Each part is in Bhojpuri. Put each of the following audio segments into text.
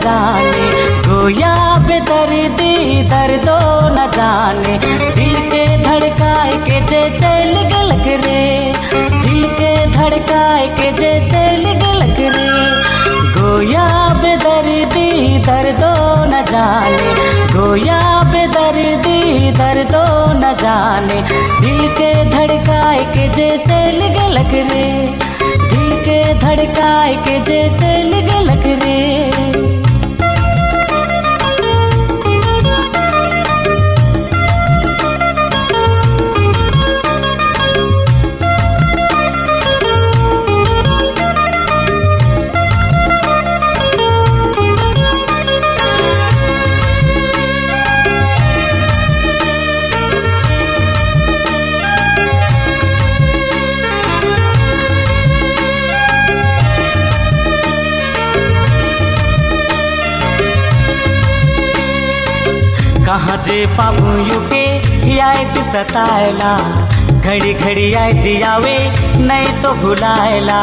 जाने, गोया बेदर्दी दर्दो न जाने। दिल के धड़काए के जे चल गलक रे, दिल के धड़काए के जे चल गलक रे। गोया बेदर्दी दर्दो न जाने, गोया बेदर्दी दर्दो न जाने। दिल के धड़काए के जे चल गलक रे, दिल के धड़काए के जे चल गलक रे। कहाँ जे पाबू युके याद सताएला, घड़ी घड़ी याद आवे नहीं तो भुलाएला।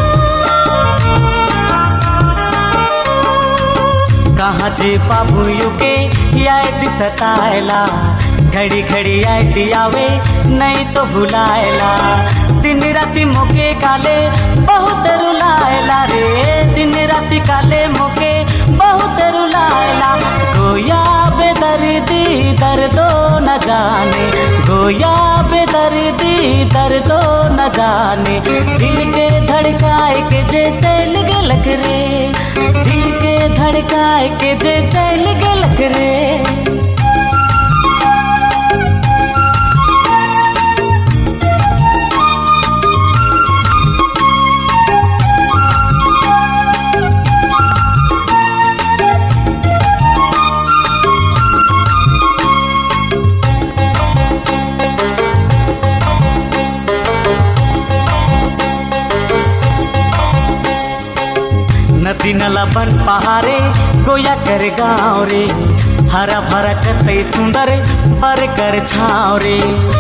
कहाँ जे पाबू युके याद सताएला, घड़ी घड़ी याद आवे नहीं तो भुलाएला। दिन राति मोके काले बहुत रुलाएला रे, दिन राति काले मोके बहुत रुलाएला। गोया बेदर्दी दर्दो न जाने, गोया बेदर्दी दर्दो न जाने। दिल के धड़काए के जे चल गलक रे, दिल के धड़काए के जे चल गलक रे। नदी नला बन पहाड़े गोया कर गाँव रे, हरा भरा कतई सुंदर पर कर छाव रे।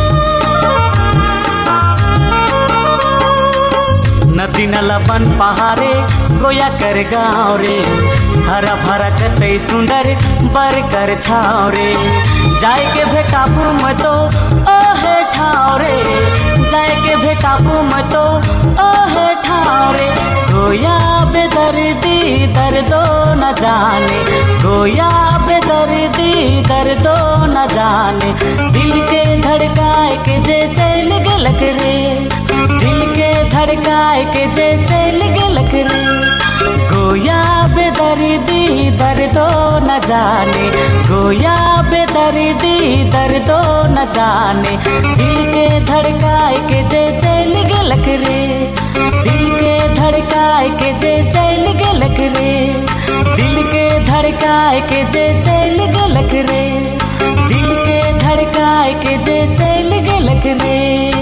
नदी नला बन पहाड़े गोया कर गाँव रे, हरा भरा कतई सुंदर बर कर छाव रे। जाए के भेटापू मैं तो ओहे ठाव रे, जाए के भेटापू मैं तो ओहे ठाव रे। गोया बेदर्दी दर्दो न जाने, गोया बेदर्दी दर्दो न जाने। दिल के धड़काए के जे चल गलक रे, दिल के धड़काए के जे चल गलक रे। गोया बेदर्दी दर्दो न जाने, गोया बेदर्दी दर्दो न जाने। दिल के धड़काए के जे चल गलक रे, दिल के धड़काए के जे चल गलक रे, दिल के धड़काए के जे चल गलक रे, दिल के धड़काए के जे चल गलक रे।